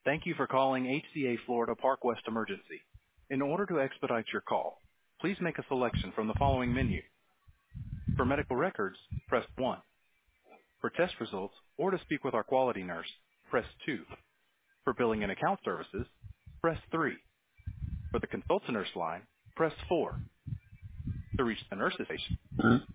Thank you for calling HCA Florida Park West Emergency. In order to expedite your call, please make a selection from the following menu. For medical records, press 1. For test results or to speak with our quality nurse, press 2. For billing and account services, press 3. For the consult nurse line, press 4. To reach the nurses station,